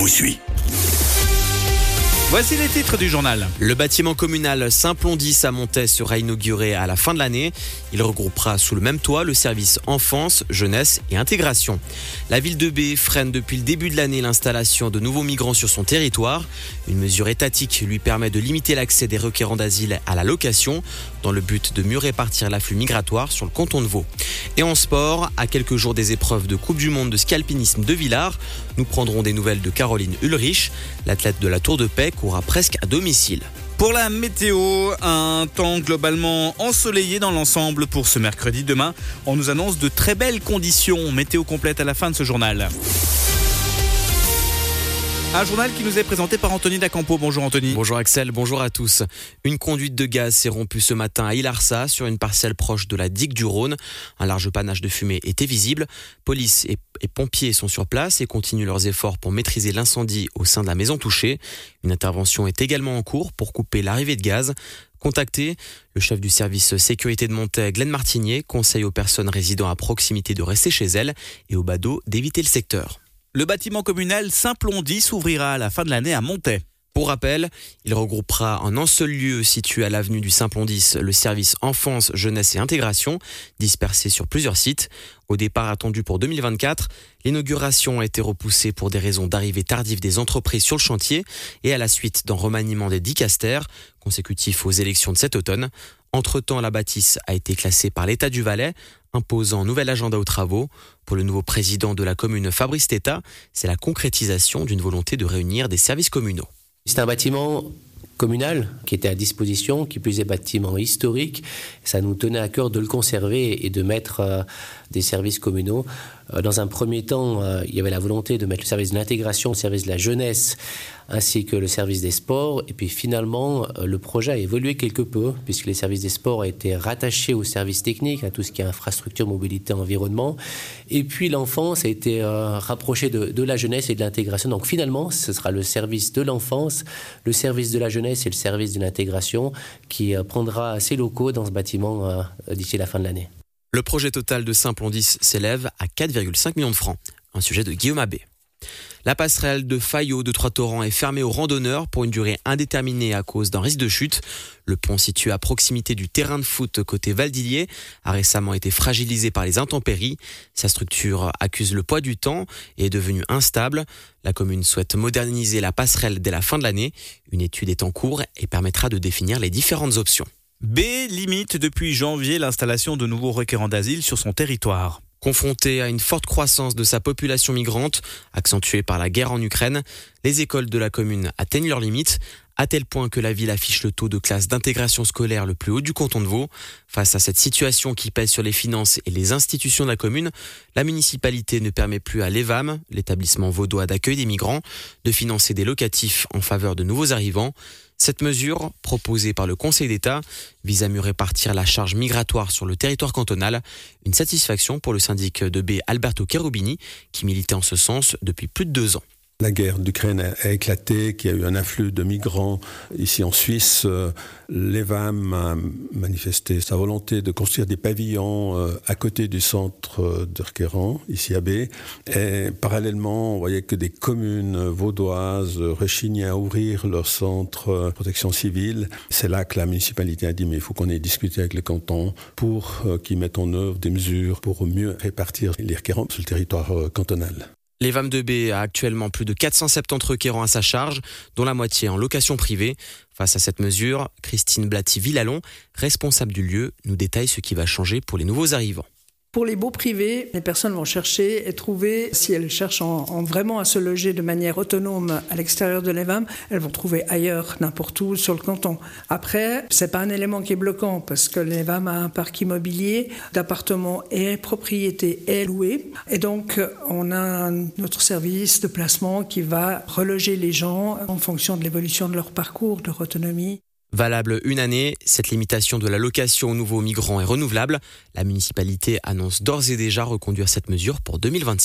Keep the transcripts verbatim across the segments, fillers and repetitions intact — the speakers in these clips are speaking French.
vous suit. Voici les titres du journal. Le bâtiment communal Saint-Plon-dix à Montaix sera inauguré à la fin de l'année. Il regroupera sous le même toit le service enfance, jeunesse et intégration. La ville de B freine depuis le début de l'année l'installation de nouveaux migrants sur son territoire. Une mesure étatique lui permet de limiter l'accès des requérants d'asile à la location dans le but de mieux répartir l'afflux migratoire sur le canton de Vaud. Et en sport, à quelques jours des épreuves de Coupe du Monde de ski alpinisme de Villars, nous prendrons des nouvelles de Caroline Ulrich. L'athlète de la Tour de Paix courra presque à domicile. Pour la météo, un temps globalement ensoleillé dans l'ensemble pour ce mercredi. Demain, on nous annonce de très belles conditions. Météo complète à la fin de ce journal. Un journal qui nous est présenté par Anthony Dacampo. Bonjour Anthony. Bonjour Axel, bonjour à tous. Une conduite de gaz s'est rompue ce matin à Ilarsa, sur une parcelle proche de la digue du Rhône. Un large panache de fumée était visible. Police et, et pompiers sont sur place et continuent leurs efforts pour maîtriser l'incendie au sein de la maison touchée. Une intervention est également en cours pour couper l'arrivée de gaz. Contacté, le chef du service sécurité de Montaix, Glenn Martinier, conseille aux personnes résidant à proximité de rester chez elles et aux badauds d'éviter le secteur. Le bâtiment communal Saint-Plon-dix ouvrira à la fin de l'année à Montaix. Pour rappel, il regroupera en un seul lieu situé à l'avenue du Saint-Plon-dix le service enfance, jeunesse et intégration, dispersé sur plusieurs sites. Au départ attendu pour deux mille vingt-quatre, l'inauguration a été repoussée pour des raisons d'arrivée tardive des entreprises sur le chantier et à la suite d'un remaniement des dicastères, consécutif aux élections de cet automne. Entre-temps, la bâtisse a été classée par l'État du Valais, imposant un nouvel agenda aux travaux. Pour le nouveau président de la commune, Fabrice Teta, c'est la concrétisation d'une volonté de réunir des services communaux. C'est un bâtiment communal qui était à disposition, qui plus est bâtiment historique. Ça nous tenait à cœur de le conserver et de mettre euh, des services communaux. Euh, dans un premier temps, euh, il y avait la volonté de mettre le service de l'intégration, le service de la jeunesse, ainsi que le service des sports. Et puis finalement, euh, le projet a évolué quelque peu, puisque les services des sports ont été rattachés aux services techniques, à tout ce qui est infrastructure, mobilité, environnement. Et puis l'enfance a été euh, rapprochée de, de la jeunesse et de l'intégration. Donc finalement, ce sera le service de l'enfance, le service de la jeunesse et le service de l'intégration qui euh, prendra ses locaux dans ce bâtiment euh, d'ici la fin de l'année. Le projet total de Saint-Plon-dix s'élève à quatre virgule cinq millions de francs. Un sujet de Guillaume Abbé. La passerelle de Fayot de Trois-Torrents est fermée aux randonneurs pour une durée indéterminée à cause d'un risque de chute. Le pont situé à proximité du terrain de foot côté Valdillier a récemment été fragilisé par les intempéries. Sa structure accuse le poids du temps et est devenue instable. La commune souhaite moderniser la passerelle dès la fin de l'année. Une étude est en cours et permettra de définir les différentes options. B limite depuis janvier l'installation de nouveaux requérants d'asile sur son territoire. Confronté à une forte croissance de sa population migrante, accentuée par la guerre en Ukraine, les écoles de la commune atteignent leurs limites, à tel point que la ville affiche le taux de classe d'intégration scolaire le plus haut du canton de Vaud. Face à cette situation qui pèse sur les finances et les institutions de la commune, la municipalité ne permet plus à l'E V A M, l'établissement vaudois d'accueil des migrants, de financer des locatifs en faveur de nouveaux arrivants. Cette mesure, proposée par le Conseil d'État, vise à mieux répartir la charge migratoire sur le territoire cantonal. Une satisfaction pour le syndic de B, Alberto Cherubini, qui militait en ce sens depuis plus de deux ans. La guerre d'Ukraine a éclaté, qu'il y a eu un afflux de migrants ici en Suisse. L'E V A M a manifesté sa volonté de construire des pavillons à côté du centre de requérants, ici à B. Et parallèlement, on voyait que des communes vaudoises rechignaient à ouvrir leur centre de protection civile. C'est là que la municipalité a dit mais il faut qu'on ait discuté avec le canton pour qu'ils mettent en œuvre des mesures pour mieux répartir les requérants sur le territoire cantonal. L'E V A M de B a actuellement plus de quatre cent soixante-dix requérants à sa charge, dont la moitié en location privée. Face à cette mesure, Christine Blatti-Villalon, responsable du lieu, nous détaille ce qui va changer pour les nouveaux arrivants. Pour les baux privés, les personnes vont chercher et trouver, si elles cherchent en, en vraiment à se loger de manière autonome à l'extérieur de l'E V A M, elles vont trouver ailleurs, n'importe où, sur le canton. Après, c'est pas un élément qui est bloquant parce que l'E V A M a un parc immobilier d'appartements et propriétés et loués. Et donc, on a notre service de placement qui va reloger les gens en fonction de l'évolution de leur parcours, de leur autonomie. Valable une année, cette limitation de la location aux nouveaux migrants est renouvelable. La municipalité annonce d'ores et déjà reconduire cette mesure pour deux mille vingt-six.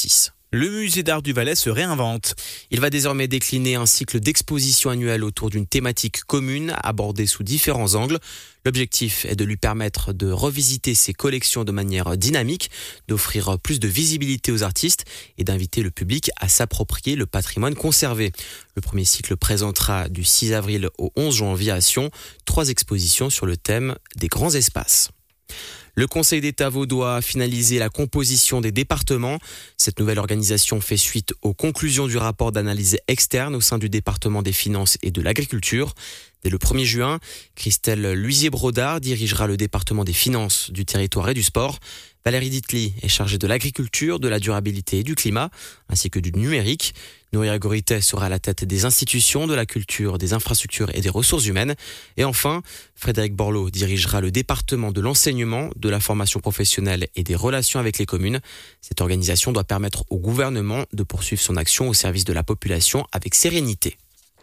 Le musée d'art du Valais se réinvente. Il va désormais décliner un cycle d'expositions annuelles autour d'une thématique commune abordée sous différents angles. L'objectif est de lui permettre de revisiter ses collections de manière dynamique, d'offrir plus de visibilité aux artistes et d'inviter le public à s'approprier le patrimoine conservé. Le premier cycle présentera du six avril au onze janvier à Sion trois expositions sur le thème des grands espaces. Le Conseil d'État vaudois a finalisé la composition des départements. Cette nouvelle organisation fait suite aux conclusions du rapport d'analyse externe au sein du département des finances et de l'agriculture. Dès le premier juin, Christelle Luisier-Brodard dirigera le département des finances, du territoire et du sport. Valérie Ditli est chargée de l'agriculture, de la durabilité et du climat, ainsi que du numérique. Nouria Goriteh sera à la tête des institutions, de la culture, des infrastructures et des ressources humaines. Et enfin, Frédéric Borloo dirigera le département de l'enseignement, de la formation professionnelle et des relations avec les communes. Cette organisation doit permettre au gouvernement de poursuivre son action au service de la population avec sérénité.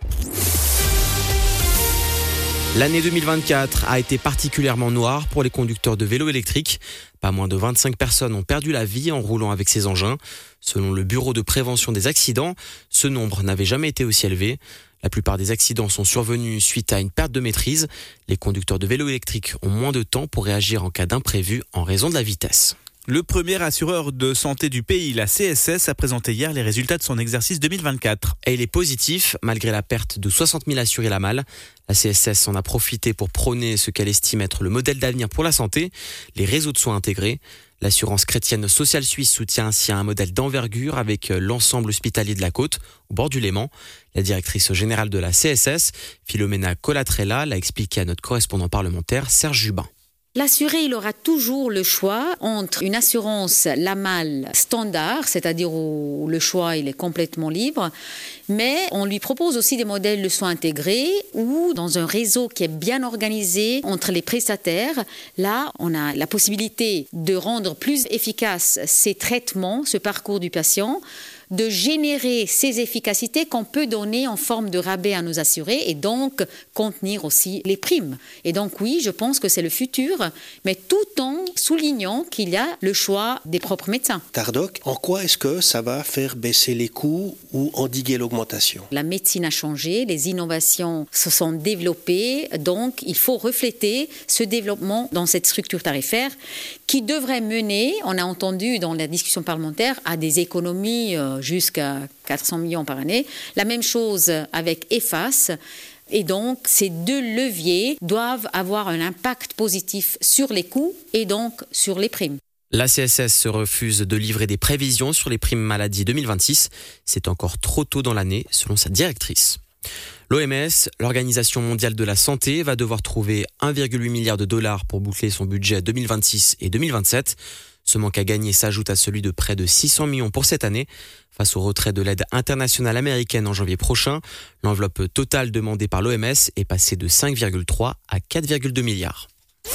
L'année deux mille vingt-quatre a été particulièrement noire pour les conducteurs de vélos électriques. Pas moins de vingt-cinq personnes ont perdu la vie en roulant avec ces engins. Selon le Bureau de prévention des accidents, ce nombre n'avait jamais été aussi élevé. La plupart des accidents sont survenus suite à une perte de maîtrise. Les conducteurs de vélos électriques ont moins de temps pour réagir en cas d'imprévu en raison de la vitesse. Le premier assureur de santé du pays, la C S S, a présenté hier les résultats de son exercice deux mille vingt-quatre. Et il est positif, malgré la perte de soixante mille assurés la malle. La C S S en a profité pour prôner ce qu'elle estime être le modèle d'avenir pour la santé, les réseaux de soins intégrés. L'assurance chrétienne sociale suisse soutient ainsi un modèle d'envergure avec l'ensemble hospitalier de la Côte, au bord du Léman. La directrice générale de la C S S, Philomena Colatrella, l'a expliqué à notre correspondant parlementaire Serge Jubin. L'assuré, il aura toujours le choix entre une assurance Lamal standard, c'est-à-dire où le choix il est complètement libre, mais on lui propose aussi des modèles de soins intégrés ou dans un réseau qui est bien organisé entre les prestataires. Là, on a la possibilité de rendre plus efficace ces traitements, ce parcours du patient, de générer ces efficacités qu'on peut donner en forme de rabais à nos assurés et donc contenir aussi les primes. Et donc oui, je pense que c'est le futur, mais tout en soulignant qu'il y a le choix des propres médecins. Tardoc, en quoi est-ce que ça va faire baisser les coûts ou endiguer l'augmentation ? La médecine a changé, les innovations se sont développées, donc il faut refléter ce développement dans cette structure tarifaire qui devrait mener, on a entendu dans la discussion parlementaire, à des économies euh, jusqu'à quatre cents millions par année. La même chose avec E F A S. Et donc, ces deux leviers doivent avoir un impact positif sur les coûts et donc sur les primes. La C S S se refuse de livrer des prévisions sur les primes maladie deux mille vingt-six. C'est encore trop tôt dans l'année, selon sa directrice. L'O M S, l'Organisation mondiale de la santé, va devoir trouver un virgule huit milliard de dollars pour boucler son budget deux mille vingt-six et deux mille vingt-sept. Ce manque à gagner s'ajoute à celui de près de six cents millions pour cette année. Face au retrait de l'aide internationale américaine en janvier prochain, l'enveloppe totale demandée par l'O M S est passée de cinq virgule trois à quatre virgule deux milliards.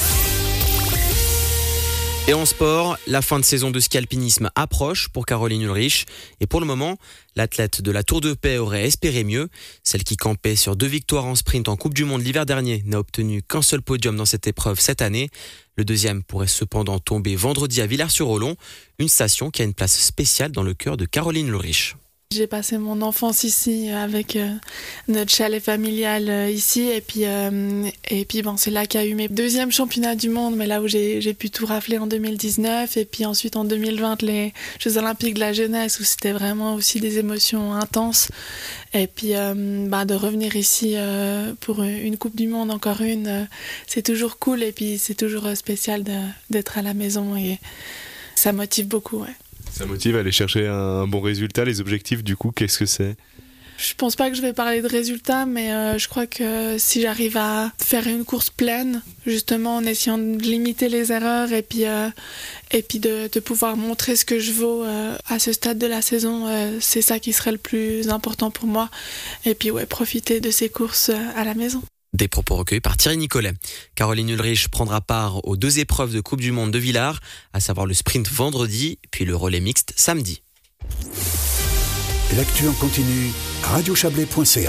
Et en sport, la fin de saison de ski alpinisme approche pour Caroline Ulrich. Et pour le moment, l'athlète de la Tour de Paix aurait espéré mieux. Celle qui campait sur deux victoires en sprint en Coupe du Monde l'hiver dernier n'a obtenu qu'un seul podium dans cette épreuve cette année. Le deuxième pourrait cependant tomber vendredi à Villars-sur-Olon, une station qui a une place spéciale dans le cœur de Caroline Ulrich. J'ai passé mon enfance ici avec euh, notre chalet familial euh, ici et puis euh, et puis bon c'est là qu'il y a eu mes deuxièmes championnats du monde, mais là où j'ai j'ai pu tout rafler en deux mille dix-neuf et puis ensuite en deux mille vingt les Jeux Olympiques de la jeunesse où c'était vraiment aussi des émotions intenses et puis euh, bah de revenir ici euh, pour une Coupe du Monde, encore une, euh, c'est toujours cool et puis c'est toujours spécial de, d'être à la maison et ça motive beaucoup, ouais. Ça motive à aller chercher un bon résultat. Les objectifs, du coup, qu'est-ce que c'est ? Je pense pas que je vais parler de résultats, mais euh, je crois que si j'arrive à faire une course pleine, justement en essayant de limiter les erreurs et puis, euh, et puis de, de pouvoir montrer ce que je vaux euh, à ce stade de la saison, euh, c'est ça qui serait le plus important pour moi. Et puis ouais, profiter de ces courses à la maison. Des propos recueillis par Thierry Nicolet. Caroline Ulrich prendra part aux deux épreuves de Coupe du Monde de Villars, à savoir le sprint vendredi, puis le relais mixte samedi. L'actu en continu, radio chablais point c a.